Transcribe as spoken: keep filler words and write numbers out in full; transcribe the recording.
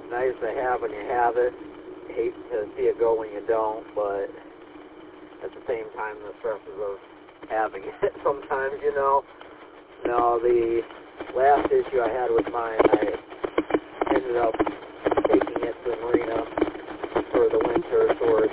nice to have when you have it. Hate to see it go when you don't, but at the same time, the stresses of having it sometimes, you know. No, the last issue I had with mine, I ended up taking it to the marina for the winter storage.